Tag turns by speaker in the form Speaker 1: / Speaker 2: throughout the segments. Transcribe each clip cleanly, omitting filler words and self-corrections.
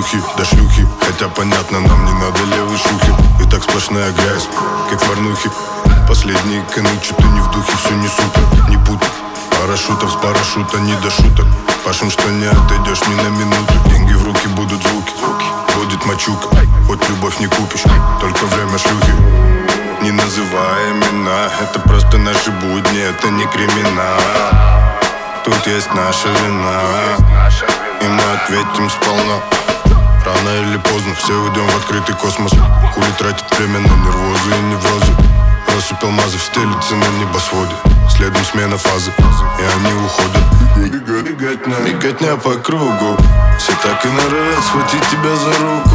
Speaker 1: духи, да шлюхи. Хотя понятно, нам не надо левой шухи. И так сплошная грязь, как в порнухе. Последние коны, что-то не в духе, все не супер. Не путай парашютов с парашюта, не до шуток. Пашем, что не отойдешь ни на минуту. Деньги в руки, будут звуки, будет мочука. Хоть любовь не купишь, только время шлюхи. Не называй имена, это просто наши будни, это не криминал. Тут есть наша вина, и мы ответим сполна. Рано или поздно все уйдем в открытый космос. Хули тратить время на нервозы и неврозы. Россыпь алмазов стелится на небосводе. Следом смена фазы, и они уходят. Беготня по кругу. Все так и норовят схватить тебя за руку.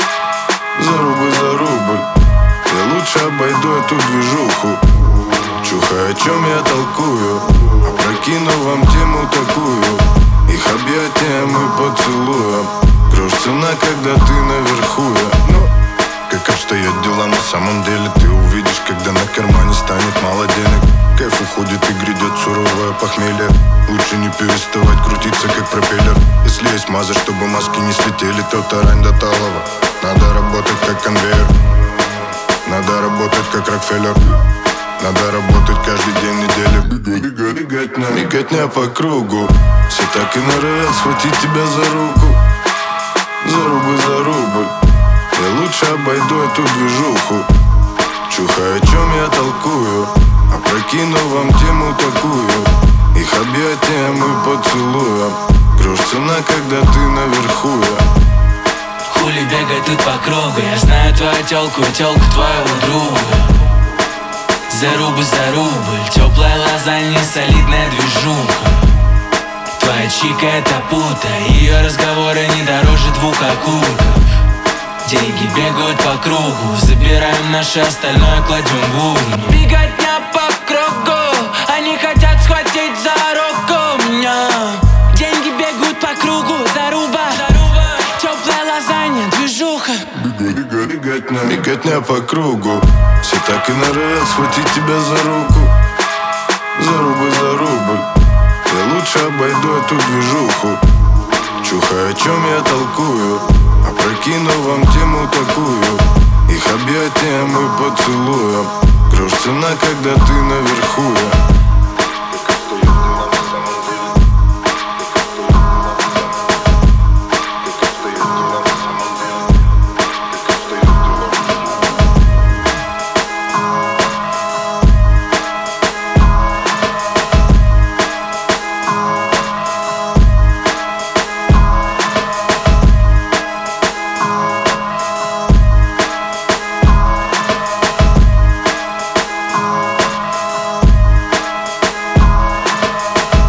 Speaker 1: За рубль. Я лучше обойду эту движуху. Чухай, о чем я толкую. Опрокину вам тему такую. Их объятия мы поцелуем. Грош цена, когда ты наверху я. Как обстоят дела на самом деле, ты увидишь, когда на кармане станет мало денег. Кайф уходит и грядет суровое похмелье. Лучше не переставать крутиться, как пропеллер. Если есть маза, чтобы маски не слетели, то тарань до талого. Надо работать, как конвейер. Надо работать, как Рокфеллер. Надо работать каждый день недели. Беготня по кругу. Все так и норовят схватить тебя за руку. За рубль. Я лучше обойду эту движуху. Чухай, о чем я толкую. Опрокину вам тему такую. Их объятия мы поцелуем. Грош цена, когда ты наверху я.
Speaker 2: Хули бегать тут по кругу. Я знаю твою тёлку и тёлку твоего друга. За рубль. Теплая лазанья, солидная движуха. Твоя чика это пута. Ее разговоры не дороже 2 окурков. Деньги бегают по кругу. Забираем наше остальное, кладем в урну. Беготня по кругу. Они хотят схватить за руку меня. Деньги бегают по кругу. Заруба. Теплая лазанья, движуха.
Speaker 1: Беготня по кругу. Все так и норовят схватить тебя за руку. За рубль. Я лучше обойду эту движуху. Чухай, о чем я толкую. Опрокину вам тему такую. Их объятия мы поцелуем. Грош цена, когда ты наверху я.